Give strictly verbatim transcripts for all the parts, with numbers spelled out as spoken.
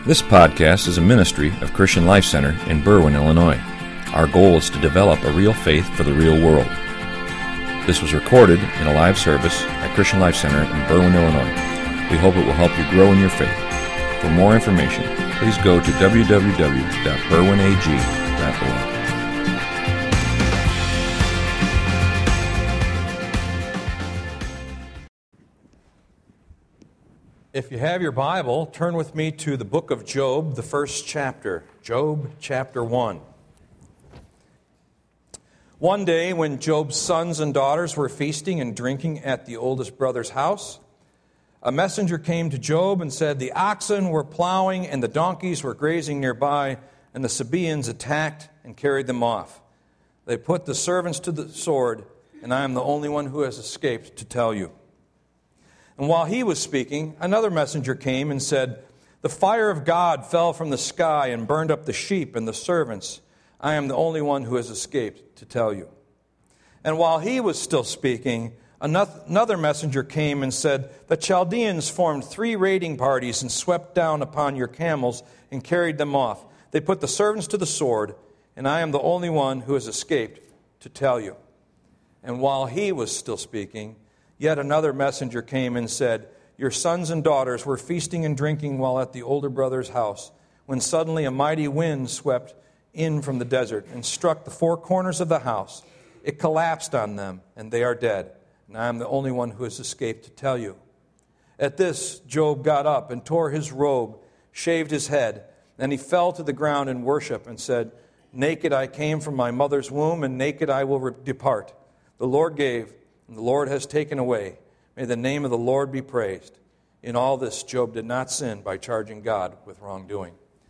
This podcast is a ministry of Christian Life Center in Berwyn, Illinois. Our goal is to develop a real faith for the real world. This was recorded in a live service at Christian Life Center in Berwyn, Illinois. We hope it will help you grow in your faith. For more information, please go to w w w dot berwyn a g dot org. If you have your Bible, turn with me to the book of Job, the first chapter. Job chapter one. One day when Job's sons and daughters were feasting and drinking at the oldest brother's house, a messenger came to Job and said, "The oxen were plowing and the donkeys were grazing nearby, and the Sabaeans attacked and carried them off. They put the servants to the sword, and I am the only one who has escaped to tell you." And while he was speaking, another messenger came and said, "The fire of God fell from the sky and burned up the sheep and the servants. I am the only one who has escaped to tell you." And while he was still speaking, another messenger came and said, "The Chaldeans formed three raiding parties and swept down upon your camels and carried them off. They put the servants to the sword, and I am the only one who has escaped to tell you." And while he was still speaking, yet another messenger came and said, "Your sons and daughters were feasting and drinking while at the older brother's house, when suddenly a mighty wind swept in from the desert and struck the four corners of the house. It collapsed on them, and they are dead. And I am the only one who has escaped to tell you." At this, Job got up and tore his robe, shaved his head. Then he fell to the ground in worship and said, "Naked I came from my mother's womb, and naked I will re- depart. The Lord gave, and the Lord has taken away. May the name of the Lord be praised." In all this, Job did not sin by charging God with wrongdoing.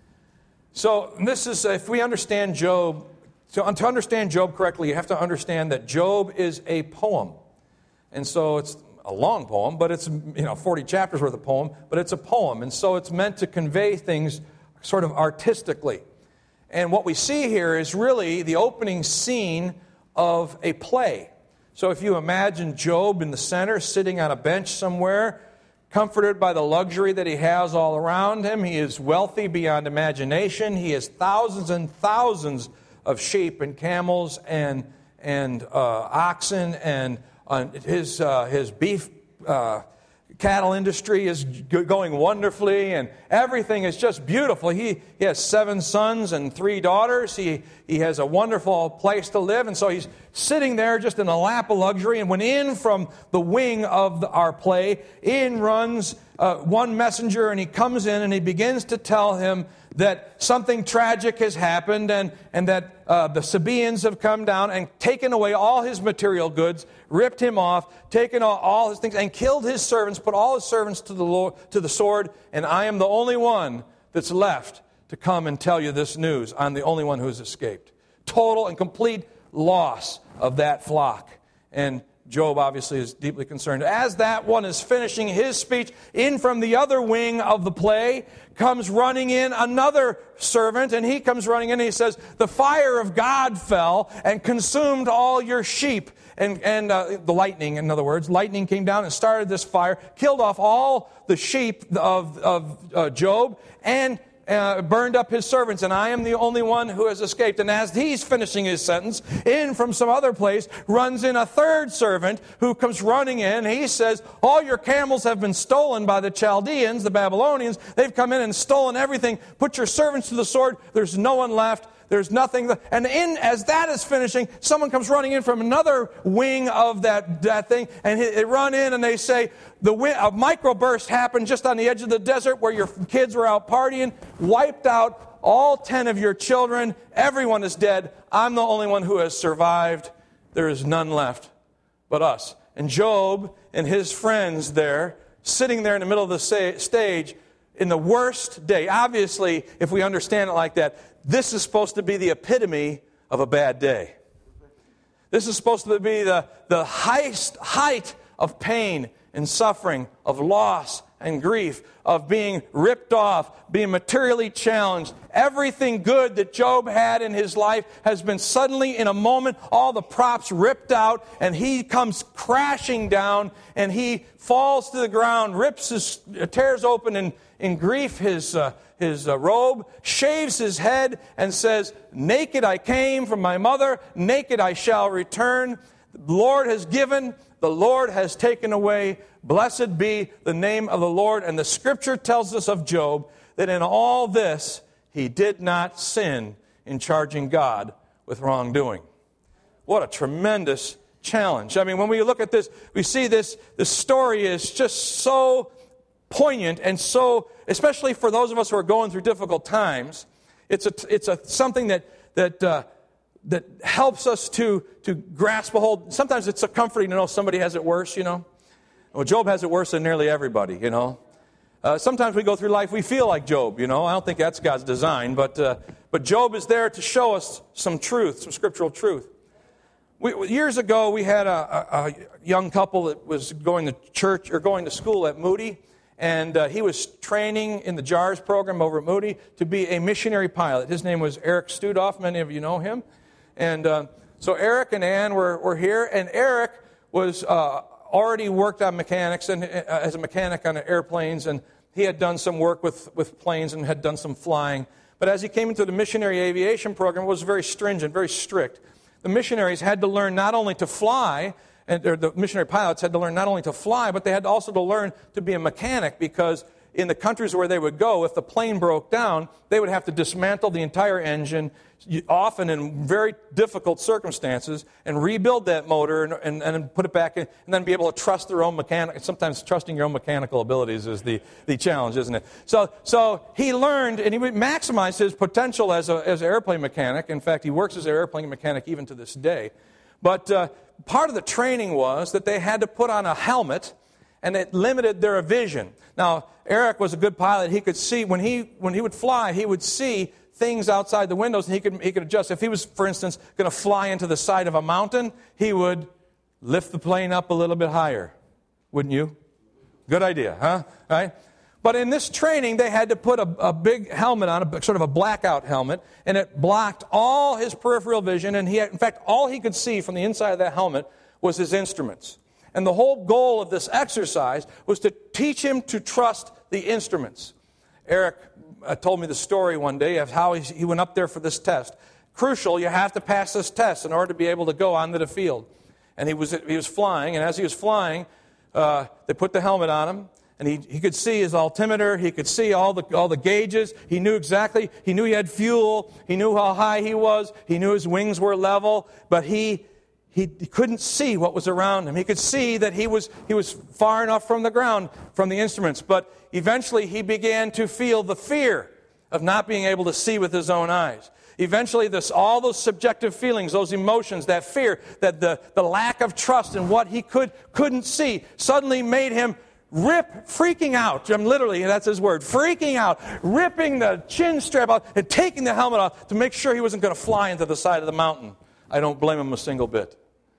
So this is, if we understand Job, to, to understand Job correctly, you have to understand that Job is a poem. And so it's a long poem, but it's, you know, forty chapters worth of poem, but it's a poem. And so it's meant to convey things sort of artistically. And what we see here is really the opening scene of a play. So if you imagine Job in the center, sitting on a bench somewhere, comforted by the luxury that he has all around him, he is wealthy beyond imagination. He has thousands and thousands of sheep and camels and and uh, oxen, and uh, his uh, his beef uh, cattle industry is g- going wonderfully, and everything is just beautiful. He, he has seven sons and three daughters. He he has a wonderful place to live, and so he's sitting there just in a lap of luxury. And when in from the wing of the, our play, in runs uh, one messenger, and he comes in and he begins to tell him that something tragic has happened, and, and that uh, the Sabaeans have come down and taken away all his material goods, ripped him off, taken all, all his things, and killed his servants, put all his servants to the, Lord, to the sword, and I am the only one that's left to come and tell you this news. I'm the only one who's escaped. Total and complete loss of that flock. And Job obviously is deeply concerned. As that one is finishing his speech, in from the other wing of the play comes running in another servant, and he comes running in and he says, "The fire of God fell and consumed all your sheep." And, and uh, the lightning, in other words, lightning came down and started this fire, killed off all the sheep of, of uh, Job, and Uh, burned up his servants, and I am the only one who has escaped. And as he's finishing his sentence, in from some other place runs in a third servant who comes running in. He says, "All your camels have been stolen by the Chaldeans, the Babylonians. They've come in and stolen everything. Put your servants to the sword. There's no one left. There's nothing." And in as that is finishing, someone comes running in from another wing of that, that thing, and they run in and they say, the wind, a microburst happened just on the edge of the desert where your kids were out partying, wiped out all ten of your children. Everyone is dead. I'm the only one who has survived. There is none left but us. And Job and his friends there, sitting there in the middle of the stage, in the worst day. Obviously, if we understand it like that, this is supposed to be the epitome of a bad day. This is supposed to be the, the highest height of pain and suffering, of loss and grief, of being ripped off, being materially challenged. Everything good that Job had in his life has been suddenly, in a moment, all the props ripped out, and he comes crashing down, and he falls to the ground, rips his, tears open in, in grief his, uh, his uh, robe, shaves his head, and says, naked I came from my mother, naked I shall return. The Lord has given, the Lord has taken away. Blessed be the name of the Lord. And the Scripture tells us of Job that in all this, he did not sin in charging God with wrongdoing. What a tremendous challenge. I mean, when we look at this, we see this, this story is just so poignant and so, especially for those of us who are going through difficult times, it's a, it's a something that, that, uh, that helps us to, to grasp a hold. Sometimes it's so comforting to know somebody has it worse, you know. Well, Job has it worse than nearly everybody, you know. Uh, sometimes we go through life, we feel like Job, you know. I don't think that's God's design, but uh, but Job is there to show us some truth, some scriptural truth. We, years ago, we had a, a, a young couple that was going to church or going to school at Moody, and uh, he was training in the JARS program over at Moody to be a missionary pilot. His name was Eric Studoff. Many of you know him. And uh, so Eric and Ann were, were here, and Eric was uh, already worked on mechanics and uh, as a mechanic on airplanes, and he had done some work with, with planes and had done some flying. But as he came into the missionary aviation program, it was very stringent, very strict. The missionaries had to learn not only to fly, and or the missionary pilots had to learn not only to fly, but they had also to learn to be a mechanic, because in the countries where they would go, if the plane broke down, they would have to dismantle the entire engine, often in very difficult circumstances, and rebuild that motor and, and, and put it back in, and then be able to trust their own mechanic. Sometimes trusting your own mechanical abilities is the, the challenge, isn't it? So so he learned, and he maximized his potential as, a, as an airplane mechanic. In fact, he works as an airplane mechanic even to this day. But uh, part of the training was that they had to put on a helmet, and it limited their vision. Now, Eric was a good pilot. He could see, when he when he would fly, he would see things outside the windows, and he could he could adjust. If he was, for instance, going to fly into the side of a mountain, he would lift the plane up a little bit higher. Wouldn't you? Good idea, huh? Right? But in this training, they had to put a, a big helmet on, a, sort of a blackout helmet, and it blocked all his peripheral vision, and he had, in fact, all he could see from the inside of that helmet was his instruments. And the whole goal of this exercise was to teach him to trust the instruments. Eric uh, told me the story one day of how he, he went up there for this test. Crucial, you have to pass this test in order to be able to go onto the field. And he was he was flying, and as he was flying, uh, they put the helmet on him, and he, he could see his altimeter, he could see all the all the gauges, he knew exactly, he knew he had fuel, he knew how high he was, he knew his wings were level, but he He, he couldn't see what was around him. He could see that he was he was far enough from the ground, from the instruments. But eventually he began to feel the fear of not being able to see with his own eyes. Eventually this all those subjective feelings, those emotions, that fear, that the, the lack of trust in what he could, couldn't see, suddenly made him rip, freaking out. I'm literally, that's his word, freaking out, ripping the chin strap out and taking the helmet off to make sure he wasn't going to fly into the side of the mountain. I don't blame him a single bit.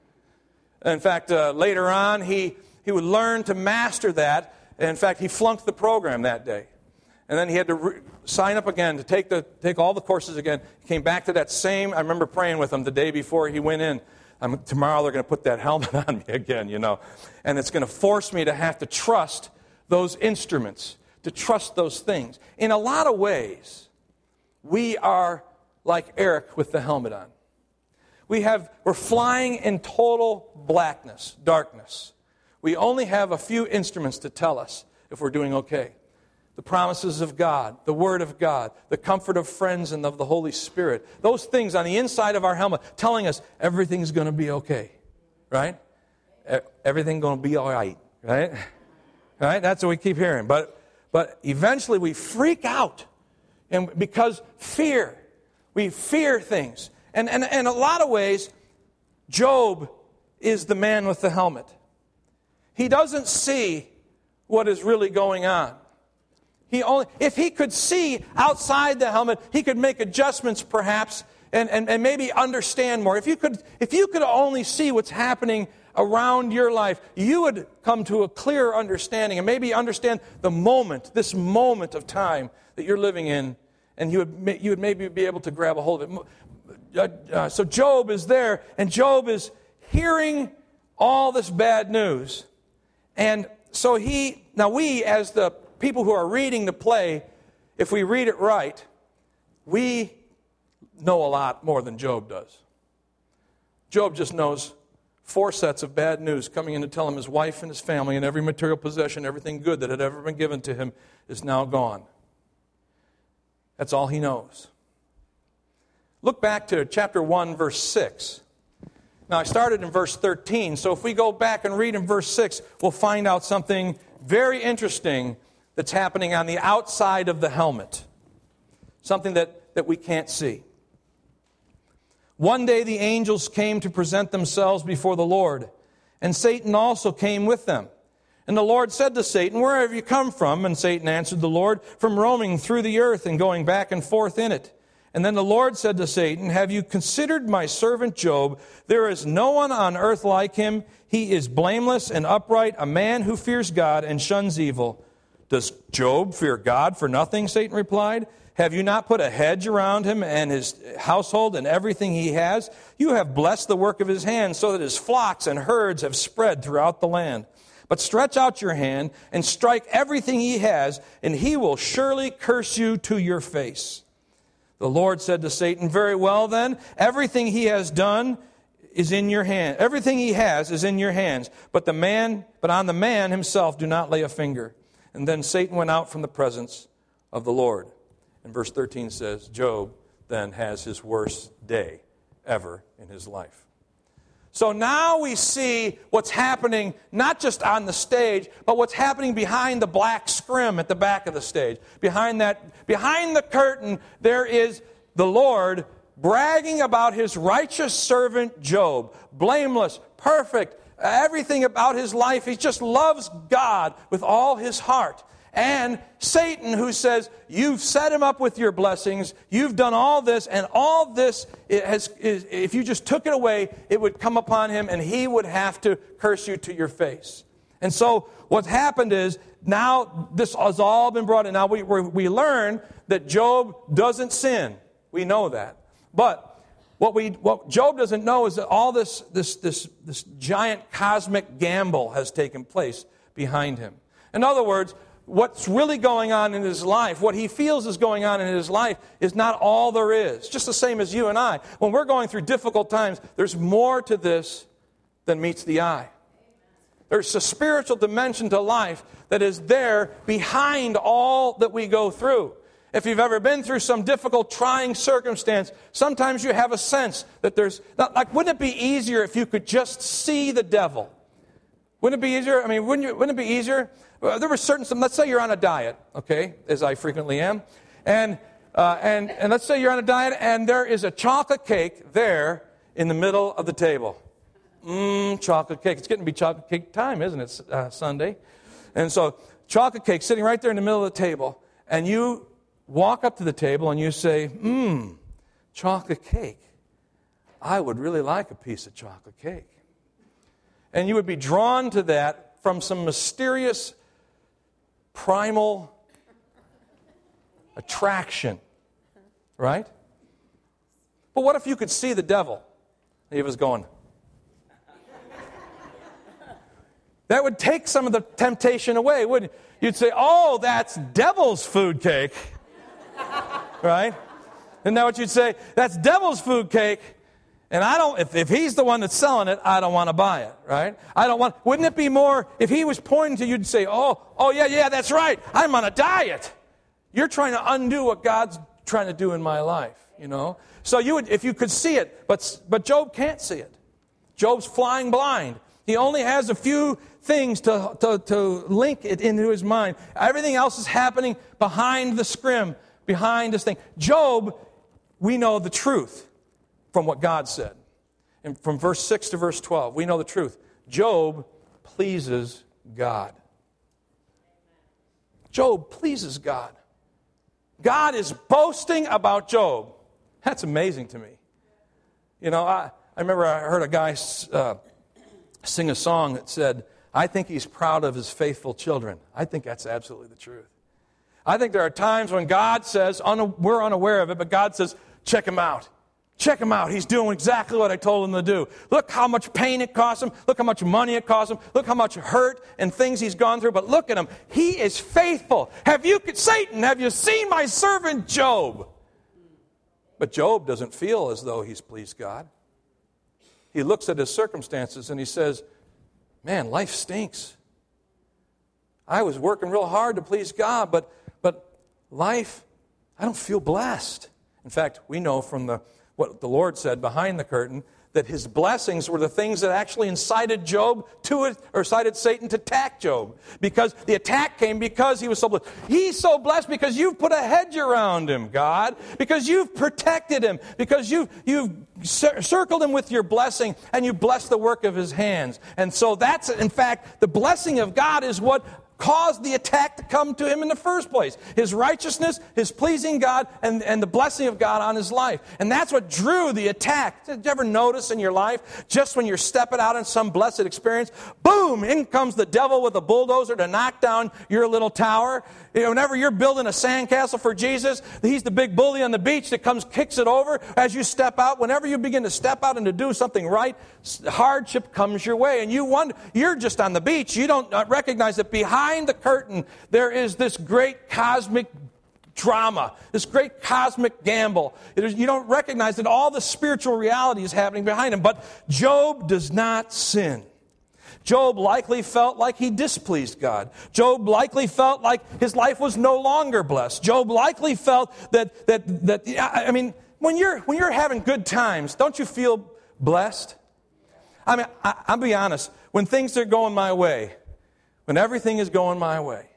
In fact, uh, later on, he, he would learn to master that. In fact, he flunked the program that day. And then he had to re- sign up again to take the take all the courses again. He came back to that same, I remember praying with him the day before he went in. I'm, tomorrow they're going to put that helmet on me again, you know. And it's going to force me to have to trust those instruments, to trust those things. In a lot of ways, we are like Eric with the helmet on. We have, we're flying in total blackness, darkness. We only have a few instruments to tell us if we're doing okay. The promises of God, the Word of God, the comfort of friends and of the Holy Spirit. Those things on the inside of our helmet telling us everything's going to be okay, right? Everything's going to be all right, right? Right? That's what we keep hearing. But, but eventually we freak out, and because fear, we fear things. And, and, and in a lot of ways, Job is the man with the helmet. He doesn't see what is really going on. He only, if he could see outside the helmet, he could make adjustments perhaps and, and, and maybe understand more. If you could, if you could only see what's happening around your life, you would come to a clearer understanding and maybe understand the moment, this moment of time that you're living in, and you would, you would maybe be able to grab a hold of it. Uh, uh, so Job is there, and Job is hearing all this bad news. And so he, now we as the people who are reading the play, if we read it right, we know a lot more than Job does. Job just knows four sets of bad news coming in to tell him his wife and his family and every material possession, everything good that had ever been given to him is now gone. That's all he knows. Look back to chapter one, verse six. Now, I started in verse thirteen, so if we go back and read in verse six, we'll find out something very interesting that's happening on the outside of the helmet. Something that, that we can't see. One day the angels came to present themselves before the Lord, and Satan also came with them. And the Lord said to Satan, "Where have you come from?" And Satan answered the Lord, "From roaming through the earth and going back and forth in it." And then the Lord said to Satan, "Have you considered my servant Job? There is no one on earth like him. He is blameless and upright, a man who fears God and shuns evil." "Does Job fear God for nothing?" Satan replied. "Have you not put a hedge around him and his household and everything he has? You have blessed the work of his hands so that his flocks and herds have spread throughout the land. But stretch out your hand and strike everything he has, and he will surely curse you to your face." The Lord said to Satan, "Very well then, everything he has done is in your hand. Everything he has is in your hands. But the man, but on the man himself do not lay a finger." And then Satan went out from the presence of the Lord. And verse thirteen says, Job then has his worst day ever in his life. So now we see what's happening, not just on the stage, but what's happening behind the black scrim at the back of the stage. Behind that, behind the curtain, there is the Lord bragging about his righteous servant Job. Blameless, perfect, everything about his life. He just loves God with all his heart. And Satan, who says, "You've set him up with your blessings, you've done all this, and all this, it has, is, if you just took it away, it would come upon him, and he would have to curse you to your face." And so what's happened is, now this has all been brought in. Now we, we learn that Job doesn't sin. We know that. But what, we, what Job doesn't know is that all this, this, this, this giant cosmic gamble has taken place behind him. In other words, what's really going on in his life, what he feels is going on in his life, is not all there is. Just the same as you and I. When we're going through difficult times, there's more to this than meets the eye. There's a spiritual dimension to life that is there behind all that we go through. If you've ever been through some difficult, trying circumstance, sometimes you have a sense that there's, like, wouldn't it be easier if you could just see the devil? Wouldn't it be easier? I mean, wouldn't, you, wouldn't it be easier? Well, there were certain, some, let's say you're on a diet, okay, as I frequently am, and, uh, and, and let's say you're on a diet and there is a chocolate cake there in the middle of the table. Mmm, chocolate cake. It's getting to be chocolate cake time, isn't it, uh, Sunday? And so chocolate cake sitting right there in the middle of the table, and you walk up to the table and you say, mmm, chocolate cake. I would really like a piece of chocolate cake. And you would be drawn to that from some mysterious, primal attraction, right? But what if you could see the devil? He was going. That would take some of the temptation away, wouldn't it? You'd say, "Oh, that's devil's food cake." Right? Isn't that what you'd say? That's devil's food cake. And I don't, if, if he's the one that's selling it, I don't want to buy it, right? I don't want, wouldn't it be more, if he was pointing to you, you'd say, oh, oh yeah, yeah, that's right. I'm on a diet. You're trying to undo what God's trying to do in my life, you know? So you would, if you could see it, but, but Job can't see it. Job's flying blind. He only has a few things to, to, to link it into his mind. Everything else is happening behind the scrim, behind this thing. Job, we know the truth from what God said. And from verse six to verse twelve, we know the truth. Job pleases God. Job pleases God. God is boasting about Job. That's amazing to me. You know, I, I remember I heard a guy uh, sing a song that said, "I think he's proud of his faithful children." I think that's absolutely the truth. I think there are times when God says, we're unaware of it, but God says, check him out. Check him out. He's doing exactly what I told him to do. Look how much pain it cost him. Look how much money it cost him. Look how much hurt and things he's gone through. But look at him. He is faithful. Have you, Satan, have you seen my servant Job? But Job doesn't feel as though he's pleased God. He looks at his circumstances and he says, man, life stinks. I was working real hard to please God, but, but life, I don't feel blessed. In fact, we know from the what the Lord said behind the curtain, that his blessings were the things that actually incited Job to it, or incited Satan to attack Job. Because the attack came because he was so blessed. He's so blessed because you've put a hedge around him, God. Because you've protected him. Because you've, you've circled him with your blessing, and you blessed the work of his hands. And so that's, in fact, the blessing of God is what caused the attack to come to him in the first place. His righteousness, his pleasing God, and, and the blessing of God on his life. And that's what drew the attack. Did you ever notice in your life, just when you're stepping out in some blessed experience, boom, in comes the devil with a bulldozer to knock down your little tower. You know, whenever you're building a sandcastle for Jesus, he's the big bully on the beach that comes, kicks it over as you step out. Whenever you begin to step out and to do something right, hardship comes your way. And you wonder, you're just on the beach. You don't recognize that behind Behind the curtain, there is this great cosmic drama, this great cosmic gamble. Is, you don't recognize that all the spiritual reality is happening behind him. But Job does not sin. Job likely felt like he displeased God. Job likely felt like his life was no longer blessed. Job likely felt that, that, that I mean, when you're, when you're having good times, don't you feel blessed? I mean, I, I'll be honest, when things are going my way, when everything is going my way,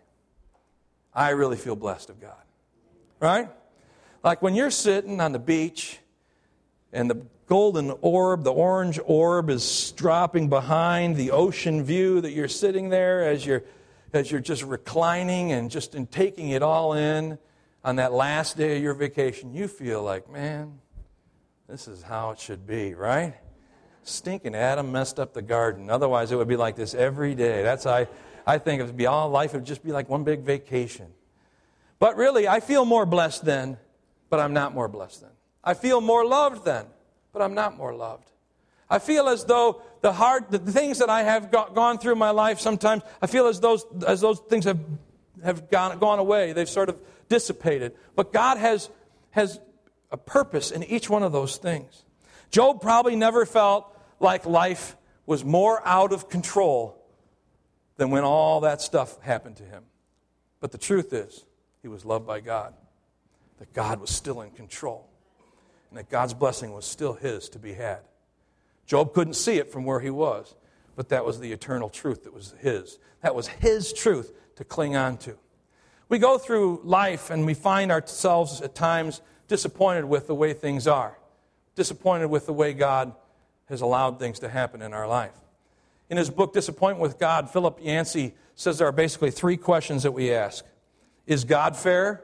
I really feel blessed of God. Right? Like when you're sitting on the beach and the golden orb, the orange orb is dropping behind the ocean view that you're sitting there as you're, as you're just reclining and just in taking it all in on that last day of your vacation, you feel like, man, this is how it should be, right? Stinking Adam messed up the garden. Otherwise, it would be like this every day. That's how I... I think it would be all life would just be like one big vacation. But really, I feel more blessed then, but I'm not more blessed then. I feel more loved then, but I'm not more loved. I feel as though the hard, the things that I have go, gone through my life sometimes, I feel as those as those things have have gone gone away. They've sort of dissipated. But God has has a purpose in each one of those things. Job probably never felt like life was more out of control than when all that stuff happened to him. But the truth is, he was loved by God, that God was still in control, and that God's blessing was still his to be had. Job couldn't see it from where he was, but that was the eternal truth that was his. That was his truth to cling on to. We go through life and we find ourselves at times disappointed with the way things are, disappointed with the way God has allowed things to happen in our life. In his book, Disappointment with God, Philip Yancey says there are basically three questions that we ask. Is God fair?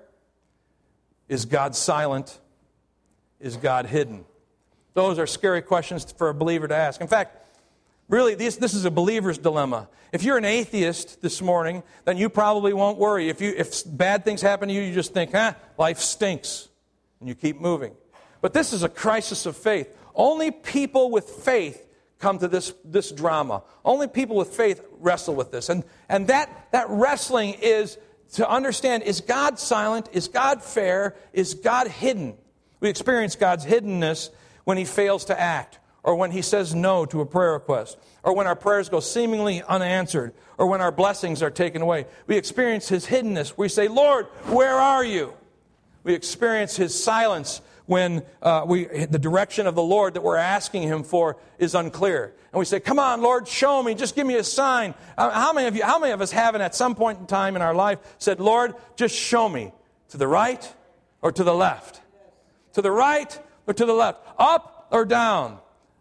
Is God silent? Is God hidden? Those are scary questions for a believer to ask. In fact, really, this, this is a believer's dilemma. If you're an atheist this morning, then you probably won't worry. If, you, if bad things happen to you, you just think, huh, life stinks, and you keep moving. But this is a crisis of faith. Only people with faith come to this, this drama. Only people with faith wrestle with this. And, and that, that wrestling is to understand, is God silent? Is God fair? Is God hidden? We experience God's hiddenness when he fails to act, or when he says no to a prayer request, or when our prayers go seemingly unanswered, or when our blessings are taken away. We experience his hiddenness. We say, Lord, where are you? We experience his silence when uh, we the direction of the Lord that we're asking him for is unclear. And we say, come on, Lord, show me. Just give me a sign. Uh, how many of you, how many of us haven't at some point in time in our life said, Lord, just show me to the right or to the left? To the right or to the left? Up or down?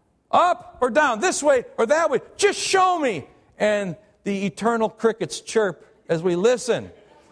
Up or down? This way or that way? Just show me. And the eternal crickets chirp as we listen.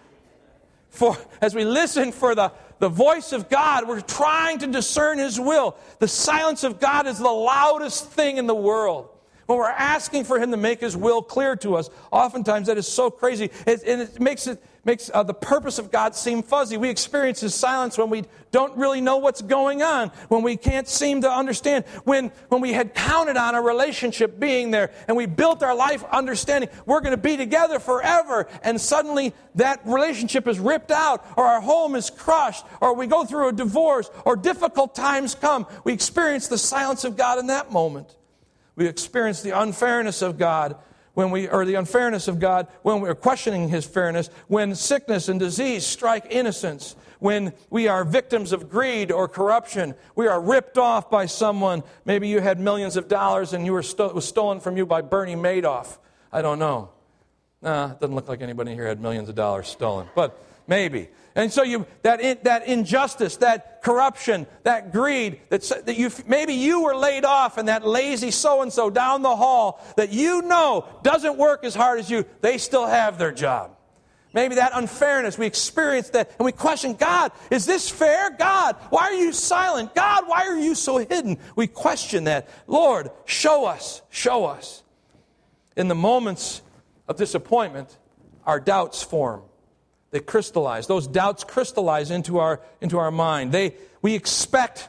For as we listen for the The voice of God, we're trying to discern his will. The silence of God is the loudest thing in the world. When we're asking for him to make his will clear to us, oftentimes that is so crazy. It, and it makes it makes uh, the purpose of God seem fuzzy. We experience His silence when we don't really know what's going on, when we can't seem to understand, when, when we had counted on a relationship being there, and we built our life understanding we're going to be together forever, and suddenly that relationship is ripped out, or our home is crushed, or we go through a divorce, or difficult times come. We experience the silence of God in that moment. We experience the unfairness of God when we, or the unfairness of God when we're questioning His fairness, when sickness and disease strike innocence, when we are victims of greed or corruption, we are ripped off by someone. Maybe you had millions of dollars and you were sto- it was stolen from you by Bernie Madoff. I don't know. Nah, it doesn't look like anybody here had millions of dollars stolen, but maybe. And so you that in, that injustice, that corruption, that greed, that, that you maybe you were laid off, and that lazy so-and-so down the hall that you know doesn't work as hard as you, they still have their job. Maybe that unfairness, we experience that, and we question, God, is this fair? God, why are you silent? God, why are you so hidden? We question that. Lord, show us, show us. In the moments of disappointment, our doubts form. They crystallize. Those doubts crystallize into our, into our mind. They, we expect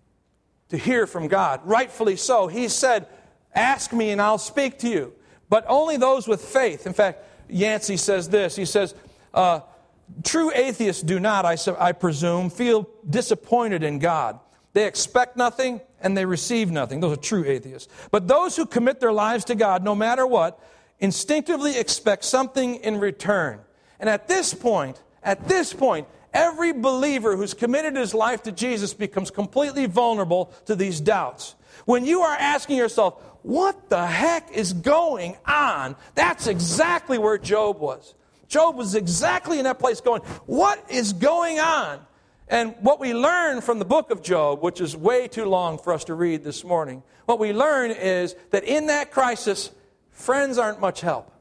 to hear from God. Rightfully so. He said, ask me and I'll speak to you. But only those with faith. In fact, Yancey says this. He says, uh, true atheists do not, I, I presume, feel disappointed in God. They expect nothing and they receive nothing. Those are true atheists. But those who commit their lives to God, no matter what, instinctively expect something in return. And at this point, at this point, every believer who's committed his life to Jesus becomes completely vulnerable to these doubts. When you are asking yourself, what the heck is going on? That's exactly where Job was. Job was exactly in that place going, what is going on? And what we learn from the book of Job, which is way too long for us to read this morning, what we learn is that in that crisis, friends aren't much help.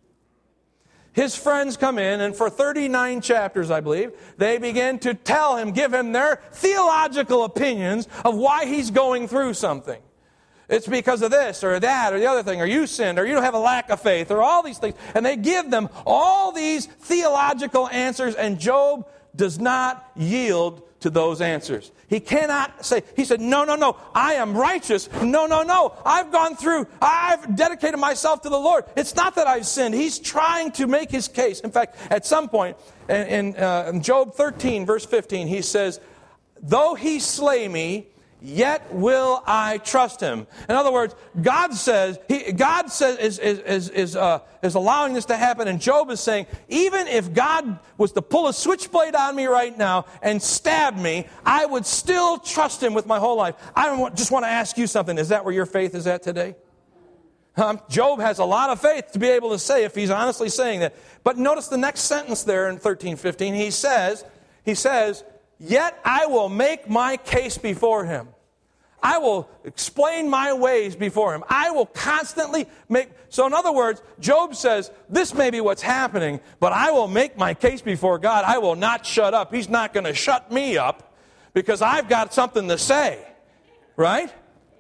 His friends come in, and for thirty-nine chapters, I believe, they begin to tell him, give him their theological opinions of why he's going through something. It's because of this or that or the other thing, or you sinned, or you don't have a lack of faith, or all these things. And they give them all these theological answers, and Job does not yield to those answers. He cannot say, he said, no, no, no, I am righteous. No, no, no, I've gone through, I've dedicated myself to the Lord. It's not that I've sinned. He's trying to make his case. In fact, at some point, in, in, uh, in Job thirteen, verse fifteen, he says, though he slay me, yet will I trust him. In other words, God says, he, God says is is is is, uh, is allowing this to happen, and Job is saying, even if God was to pull a switchblade on me right now and stab me, I would still trust him with my whole life. I just want to ask you something. Is that where your faith is at today? Um, Job has a lot of faith to be able to say if he's honestly saying that. But notice the next sentence there in thirteen fifteen. He says, he says, yet I will make my case before him. I will explain my ways before him. I will constantly make... So in other words, Job says, this may be what's happening, but I will make my case before God. I will not shut up. He's not going to shut me up because I've got something to say. Right?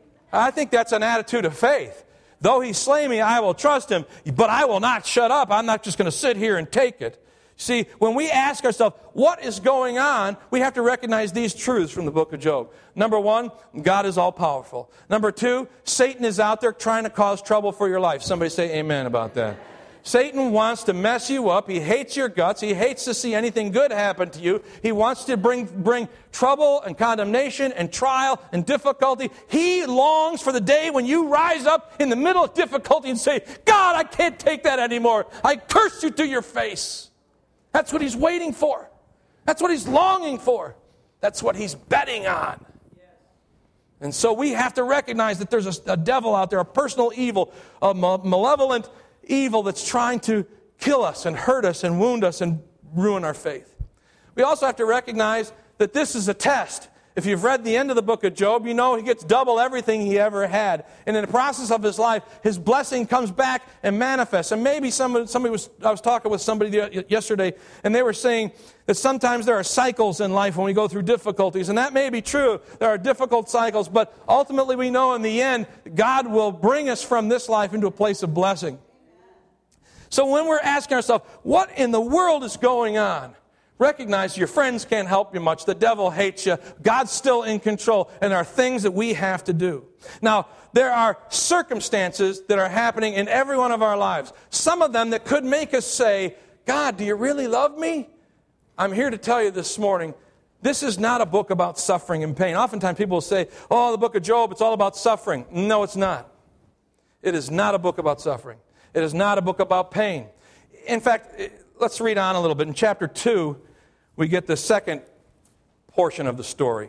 I think that's an attitude of faith. Though he slay me, I will trust him, but I will not shut up. I'm not just going to sit here and take it. See, when we ask ourselves, what is going on, we have to recognize these truths from the book of Job. Number one, God is all-powerful. Number two, Satan is out there trying to cause trouble for your life. Somebody say amen about that. Satan wants to mess you up. He hates your guts. He hates to see anything good happen to you. He wants to bring, bring trouble and condemnation and trial and difficulty. He longs for the day when you rise up in the middle of difficulty and say, God, I can't take that anymore. I curse you to your face. That's what he's waiting for. That's what he's longing for. That's what he's betting on. And so we have to recognize that there's a, a devil out there, a personal evil, a malevolent evil that's trying to kill us and hurt us and wound us and ruin our faith. We also have to recognize that this is a test. If you've read the end of the book of Job, you know he gets double everything he ever had. And in the process of his life, his blessing comes back and manifests. And maybe somebody, somebody was, I was talking with somebody yesterday, and they were saying that sometimes there are cycles in life when we go through difficulties. And that may be true. There are difficult cycles. But ultimately we know in the end, God will bring us from this life into a place of blessing. So when we're asking ourselves, what in the world is going on? Recognize your friends can't help you much. The devil hates you. God's still in control. And there are things that we have to do. Now, there are circumstances that are happening in every one of our lives. Some of them that could make us say, God, do you really love me? I'm here to tell you this morning, this is not a book about suffering and pain. Oftentimes people will say, oh, the book of Job, it's all about suffering. No, it's not. It is not a book about suffering. It is not a book about pain. In fact, let's read on a little bit. In chapter two, we get the second portion of the story.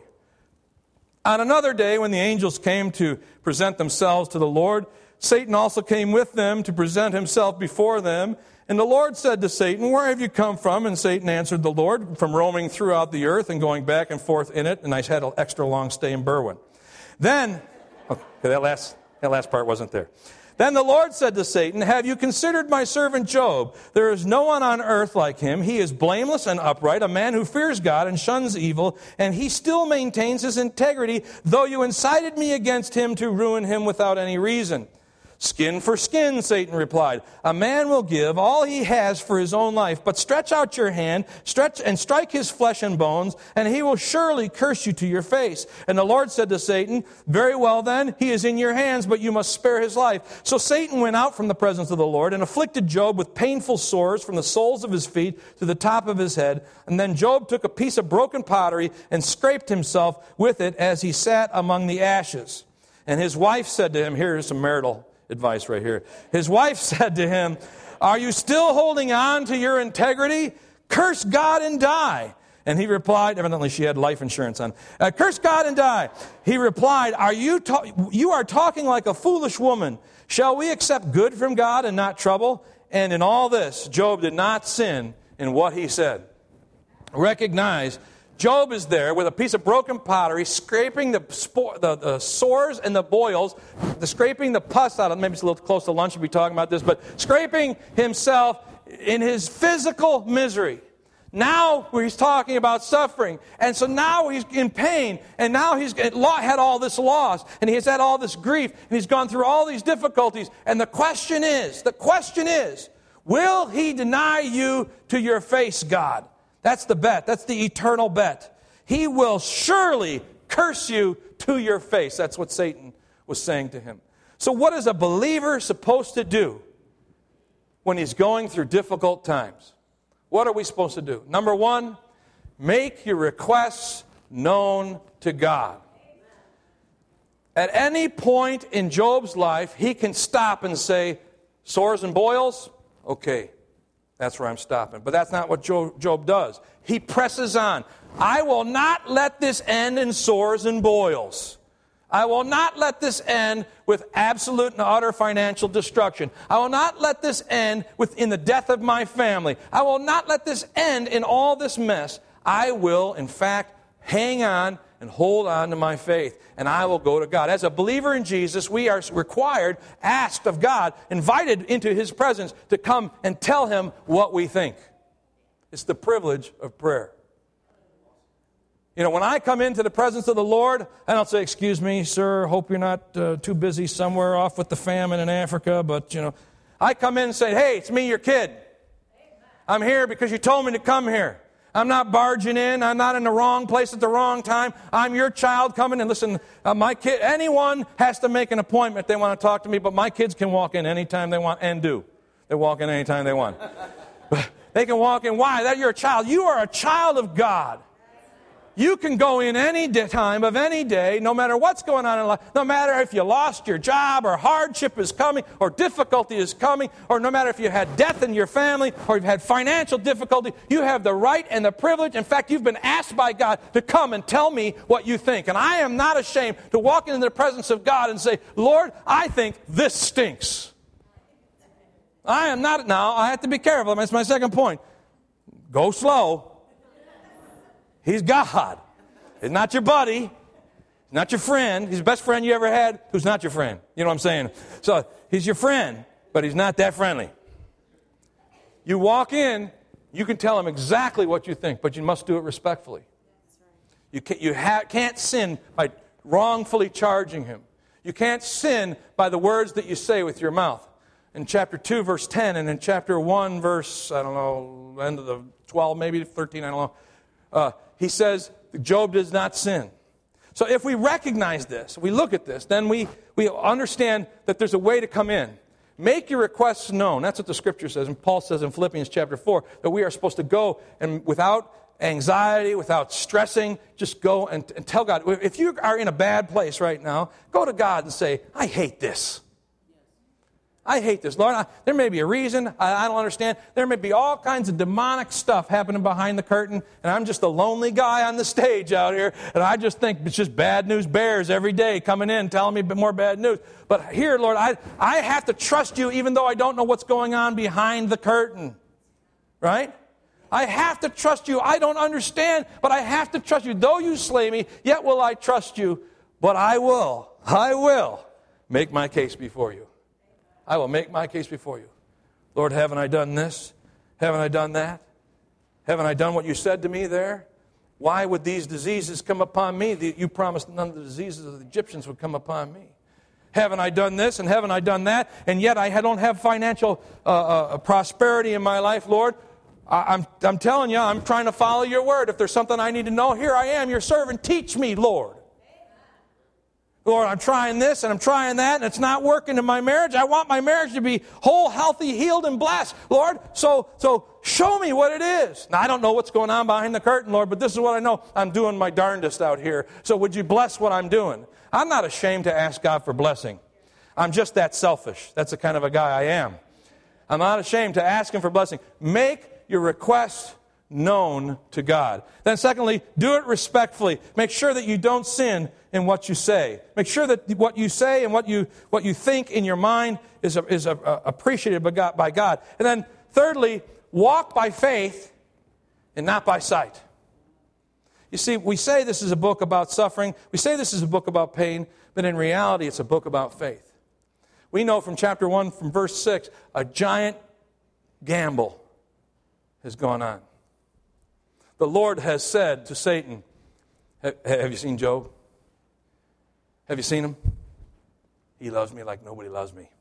On another day, when the angels came to present themselves to the Lord, Satan also came with them to present himself before them. And the Lord said to Satan, where have you come from? And Satan answered the Lord, from roaming throughout the earth and going back and forth in it. And I had an extra long stay in Berwyn. Then, okay, that last, that last part wasn't there. Then the Lord said to Satan, have you considered my servant Job? There is no one on earth like him. He is blameless and upright, a man who fears God and shuns evil, and he still maintains his integrity, though you incited me against him to ruin him without any reason. Skin for skin, Satan replied. A man will give all he has for his own life, but stretch out your hand, stretch and strike his flesh and bones, and he will surely curse you to your face. And the Lord said to Satan, very well then, he is in your hands, but you must spare his life. So Satan went out from the presence of the Lord and afflicted Job with painful sores from the soles of his feet to the top of his head. And then Job took a piece of broken pottery and scraped himself with it as he sat among the ashes. And his wife said to him, here's some marital advice right here. His wife said to him, are you still holding on to your integrity? Curse God and die. And he replied, evidently she had life insurance on, uh, curse God and die. He replied, are you, ta- you are talking like a foolish woman. Shall we accept good from God and not trouble? And in all this, Job did not sin in what he said. Recognize Job is there with a piece of broken pottery, scraping the, spore, the, the sores and the boils, the scraping the pus out of, maybe it's a little close to lunch, we'll be talking about this, but scraping himself in his physical misery. Now he's talking about suffering. And so now he's in pain, and now he's had all this loss, and he has had all this grief, and he's gone through all these difficulties. And the question is, the question is, will he deny you to your face, God? That's the bet. That's the eternal bet. He will surely curse you to your face. That's what Satan was saying to him. So what is a believer supposed to do when he's going through difficult times? What are we supposed to do? Number one, make your requests known to God. At any point in Job's life, he can stop and say, sores and boils? Okay. That's where I'm stopping. But that's not what Job, Job does. He presses on. I will not let this end in sores and boils. I will not let this end with absolute and utter financial destruction. I will not let this end with in the death of my family. I will not let this end in all this mess. I will, in fact, hang on and hold on to my faith, and I will go to God. As a believer in Jesus, we are required, asked of God, invited into His presence to come and tell Him what we think. It's the privilege of prayer. You know, when I come into the presence of the Lord, I don't say, excuse me, sir, hope you're not uh, too busy somewhere off with the famine in Africa, but, you know, I come in and say, hey, it's me, your kid. I'm here because you told me to come here. I'm not barging in. I'm not in the wrong place at the wrong time. I'm your child coming in. Listen, uh, my kid, anyone has to make an appointment if they want to talk to me, but my kids can walk in anytime they want and do. They walk in anytime they want. They can walk in. Why? That you're a child. You are a child of God. You can go in any time of any day, no matter what's going on in life, no matter if you lost your job or hardship is coming or difficulty is coming, or no matter if you had death in your family or you've had financial difficulty, you have the right and the privilege. In fact, you've been asked by God to come and tell me what you think. And I am not ashamed to walk into the presence of God and say, Lord, I think this stinks. I am not, now I have to be careful. That's my second point. Go slow. He's God. He's not your buddy. He's not your friend. He's the best friend you ever had who's not your friend. You know what I'm saying? So he's your friend, but he's not that friendly. You walk in, you can tell him exactly what you think, but you must do it respectfully. You can't, you ha- can't sin by wrongfully charging him. You can't sin by the words that you say with your mouth. in chapter two, verse ten, and in chapter one, verse, I don't know, end of the twelve, maybe thirteen, I don't know, uh, he says, Job does not sin. So if we recognize this, we look at this, then we, we understand that there's a way to come in. Make your requests known. That's what the Scripture says. And Paul says in Philippians chapter four that we are supposed to go and without anxiety, without stressing, just go and, and tell God. If you are in a bad place right now, go to God and say, I hate this. I hate this. Lord, I, there may be a reason. I, I don't understand. There may be all kinds of demonic stuff happening behind the curtain, and I'm just a lonely guy on the stage out here, and I just think it's just bad news bears every day coming in telling me more bad news. But here, Lord, I, I have to trust you even though I don't know what's going on behind the curtain. Right? I have to trust you. I don't understand, but I have to trust you. Though you slay me, yet will I trust you. But I will, I will make my case before you. I will make my case before you. Lord, haven't I done this? Haven't I done that? Haven't I done what you said to me there? Why would these diseases come upon me? You promised none of the diseases of the Egyptians would come upon me. Haven't I done this and haven't I done that? And yet I don't have financial uh, uh, prosperity in my life, Lord. I, I'm, I'm telling you, I'm trying to follow your word. If there's something I need to know, here I am, your servant. Teach me, Lord. Lord, I'm trying this and I'm trying that, and it's not working in my marriage. I want my marriage to be whole, healthy, healed, and blessed. Lord, so so show me what it is. Now, I don't know what's going on behind the curtain, Lord, but this is what I know. I'm doing my darndest out here. So would you bless what I'm doing? I'm not ashamed to ask God for blessing. I'm just that selfish. That's the kind of a guy I am. I'm not ashamed to ask Him for blessing. Make your request known to God. Then secondly, do it respectfully. Make sure that you don't sin in what you say. Make sure that what you say and what you what you think in your mind is is appreciated by God. And then thirdly, walk by faith and not by sight. You see, we say this is a book about suffering. We say this is a book about pain, but in reality, it's a book about faith. We know from chapter one, from verse six, a giant gamble has gone on. The Lord has said to Satan, have you seen Job? Have you seen him? He loves me like nobody loves me.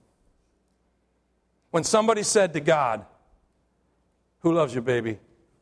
When somebody said to God, who loves your baby?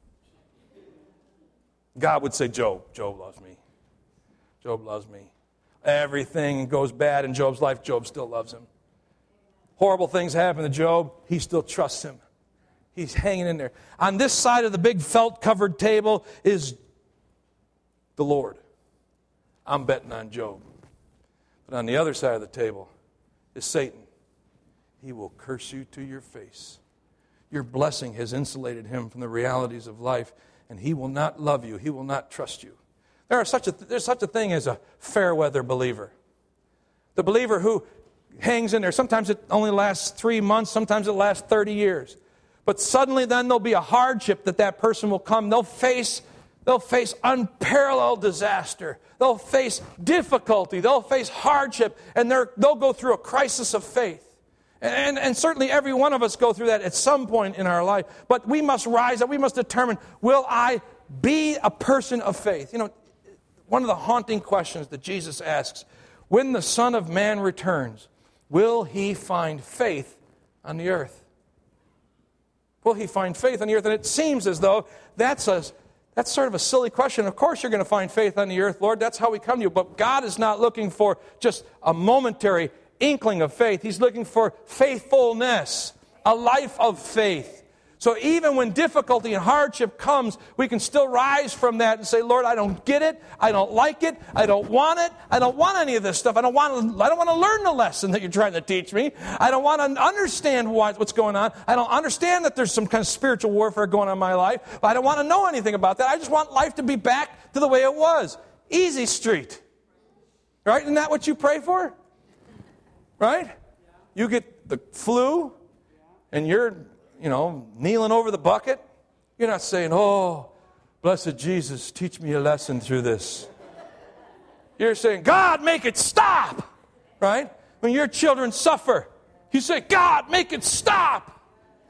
God would say, Job. Job loves me. Job loves me. Everything goes bad in Job's life, Job still loves him. Horrible things happen to Job, he still trusts him. He's hanging in there. On this side of the big felt-covered table is the Lord. I'm betting on Job. But on the other side of the table is Satan. He will curse you to your face. Your blessing has insulated him from the realities of life, and he will not love you. He will not trust you. There are such a, there's such a thing as a fair-weather believer. The believer who hangs in there. Sometimes it only lasts three months. Sometimes it lasts thirty years. But suddenly then there'll be a hardship that that person will come. They'll face, they'll face unparalleled disaster. They'll face difficulty. They'll face hardship. And they're, they'll go through a crisis of faith. And, and certainly every one of us go through that at some point in our life. But we must rise up. We must determine, will I be a person of faith? You know, one of the haunting questions that Jesus asks, when the Son of Man returns, will He find faith on the earth? Will He find faith on the earth? And it seems as though that's a that's sort of a silly question. Of course you're going to find faith on the earth, Lord. That's how we come to you. But God is not looking for just a momentary inkling of faith. He's looking for faithfulness, a life of faith. So even when difficulty and hardship comes, we can still rise from that and say, Lord, I don't get it. I don't like it. I don't want it. I don't want any of this stuff. I don't want to, I don't want to learn the lesson that you're trying to teach me. I don't want to understand why, what's going on. I don't understand that there's some kind of spiritual warfare going on in my life. But I don't want to know anything about that. I just want life to be back to the way it was. Easy street. Right? Isn't that what you pray for? Right? You get the flu and you're, you know, kneeling over the bucket. You're not saying, oh, blessed Jesus, teach me a lesson through this. You're saying, God, make it stop. Right? When your children suffer, you say, God, make it stop.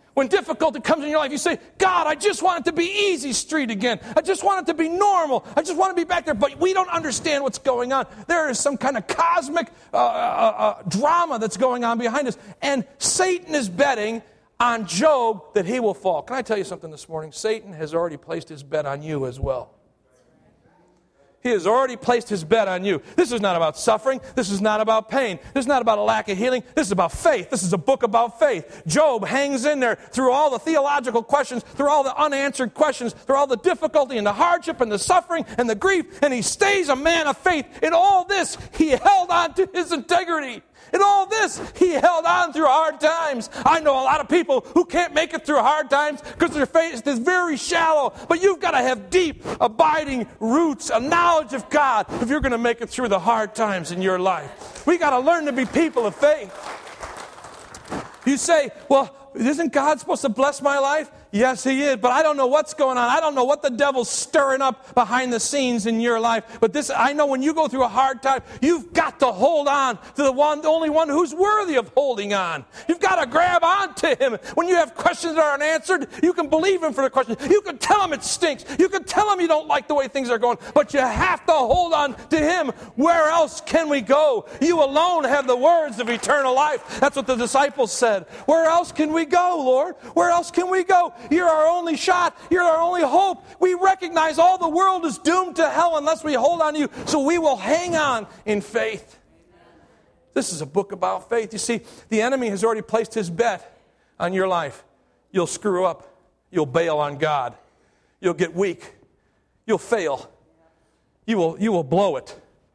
When difficulty comes in your life, you say, God, I just want it to be easy street again. I just want it to be normal. I just want to be back there. But we don't understand what's going on. There is some kind of cosmic uh, uh, uh, drama that's going on behind us. And Satan is betting on Job that he will fall. Can I tell you something this morning? Satan has already placed his bet on you as well. He has already placed his bet on you. This is not about suffering. This is not about pain. This is not about a lack of healing. This is about faith. This is a book about faith. Job hangs in there through all the theological questions, through all the unanswered questions, through all the difficulty and the hardship and the suffering and the grief, and he stays a man of faith. In all this, he held on to his integrity. In all this, he held on through hard times. I know a lot of people who can't make it through hard times because their faith is very shallow. But you've got to have deep, abiding roots, a knowledge of God if you're going to make it through the hard times in your life. We've got to learn to be people of faith. You say, well, isn't God supposed to bless my life? Yes, he is, but I don't know what's going on. I don't know what the devil's stirring up behind the scenes in your life. But this, I know when you go through a hard time, you've got to hold on to the one, the only one who's worthy of holding on. You've got to grab on to him. When you have questions that aren't answered, you can believe him for the questions. You can tell him it stinks. You can tell him you don't like the way things are going. But you have to hold on to him. Where else can we go? You alone have the words of eternal life. That's what the disciples said. Where else can we go, Lord? Where else can we go? You're our only shot. You're our only hope. We recognize all the world is doomed to hell unless we hold on to you. So we will hang on in faith. This is a book about faith. You see, the enemy has already placed his bet on your life. You'll screw up. You'll bail on God. You'll get weak. You'll fail. You will, you will blow it.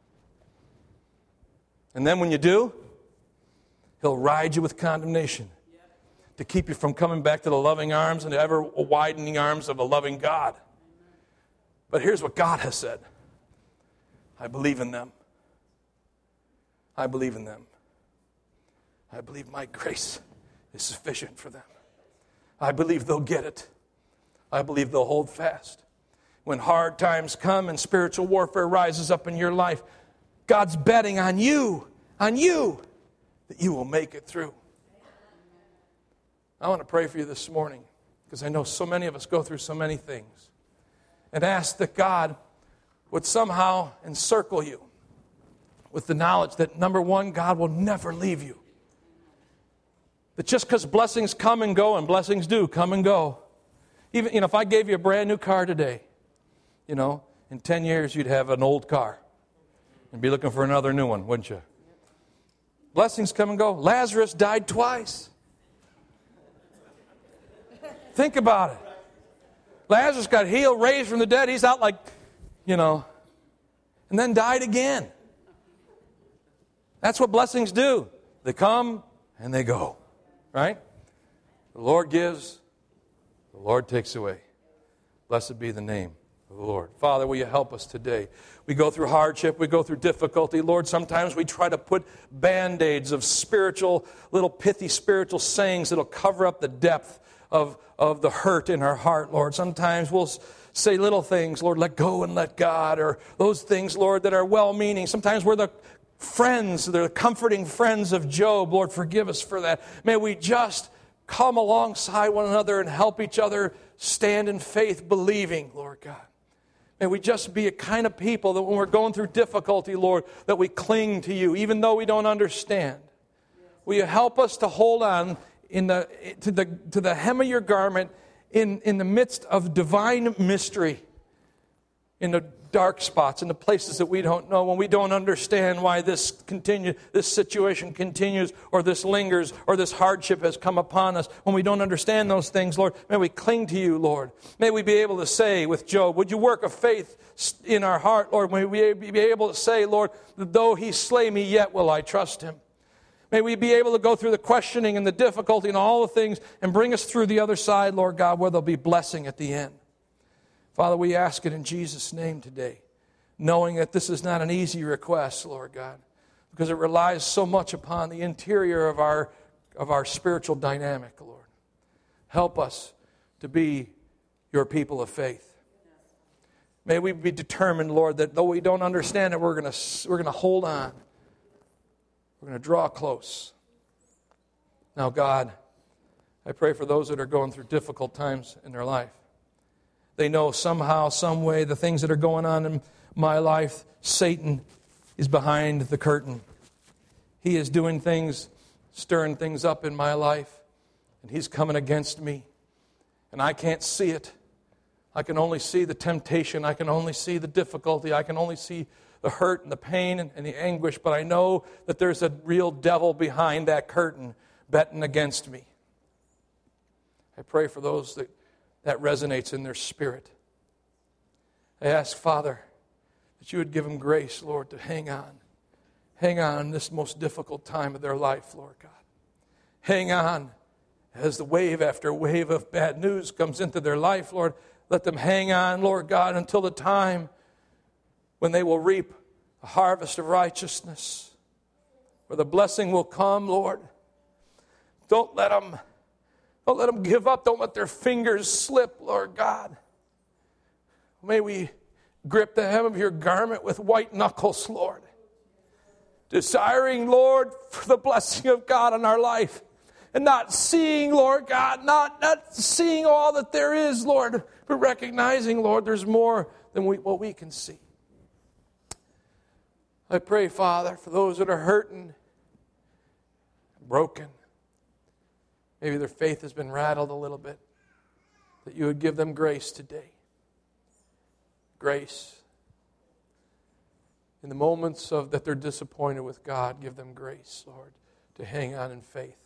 And then when you do, he'll ride you with condemnation to keep you from coming back to the loving arms and the ever-widening arms of a loving God. But here's what God has said. I believe in them. I believe in them. I believe my grace is sufficient for them. I believe they'll get it. I believe they'll hold fast. When hard times come and spiritual warfare rises up in your life, God's betting on you, on you, that you will make it through. I want to pray for you this morning because I know so many of us go through so many things, and ask that God would somehow encircle you with the knowledge that, number one, God will never leave you. That just because blessings come and go, and blessings do come and go, even, you know, if I gave you a brand new car today, you know, in ten years you'd have an old car and be looking for another new one, wouldn't you? Blessings come and go. Lazarus died twice. Think about it. Lazarus got healed, raised from the dead. He's out like, you know, and then died again. That's what blessings do. They come and they go, right? The Lord gives, the Lord takes away. Blessed be the name of the Lord. Father, will you help us today? We go through hardship, we go through difficulty. Lord, sometimes we try to put Band-Aids of spiritual, little pithy spiritual sayings that'll cover up the depth of, of the hurt in our heart, Lord. Sometimes we'll say little things, Lord, let go and let God, or those things, Lord, that are well-meaning. Sometimes we're the friends, the comforting friends of Job. Lord, forgive us for that. May we just come alongside one another and help each other stand in faith, believing, Lord God. May we just be a kind of people that when we're going through difficulty, Lord, that we cling to you, even though we don't understand. Will you help us to hold on in the to the to the hem of your garment in, in the midst of divine mystery, in the dark spots, in the places that we don't know, when we don't understand why this continue, this situation continues, or this lingers, or this hardship has come upon us. When we don't understand those things, Lord, may we cling to you, Lord. May we be able to say with Job, would you work a faith in our heart, Lord? May we be able to say, Lord, that though he slay me, yet will I trust him. May we be able to go through the questioning and the difficulty and all the things and bring us through the other side, Lord God, where there'll be blessing at the end. Father, we ask it in Jesus' name today, knowing that this is not an easy request, Lord God, because it relies so much upon the interior of our, of our spiritual dynamic, Lord. Help us to be your people of faith. May we be determined, Lord, that though we don't understand it, we're going to we're going to hold on. We're going to draw close. Now, God, I pray for those that are going through difficult times in their life. They know somehow, some way, the things that are going on in my life, Satan is behind the curtain. He is doing things, stirring things up in my life, and he's coming against me. And I can't see it. I can only see the temptation. I can only see the difficulty. I can only see the hurt and the pain and, and the anguish. But I know that there's a real devil behind that curtain betting against me. I pray for those that that resonates in their spirit. I ask, Father, that you would give them grace, Lord, to hang on. Hang on in this most difficult time of their life, Lord God. Hang on as the wave after wave of bad news comes into their life, Lord. Let them hang on, Lord God, until the time when they will reap a harvest of righteousness, where the blessing will come, Lord. Don't let them, don't let them give up. Don't let their fingers slip, Lord God. May we grip the hem of your garment with white knuckles, Lord. Desiring, Lord, for the blessing of God in our life. And not seeing, Lord God, not, not seeing all that there is, Lord, but recognizing, Lord, there's more than we, what we can see. I pray, Father, for those that are hurting, broken. Maybe their faith has been rattled a little bit. That you would give them grace today. Grace. In the moments of that they're disappointed with God, give them grace, Lord, to hang on in faith.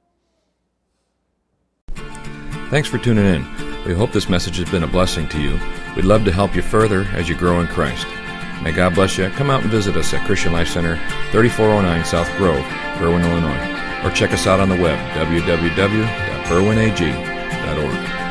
Thanks for tuning in. We hope this message has been a blessing to you. We'd love to help you further as you grow in Christ. May God bless you. Come out and visit us at Christian Life Center, thirty-four oh nine South Grove, Berwyn, Illinois. Or check us out on the web, w w w dot berwyn a g dot org.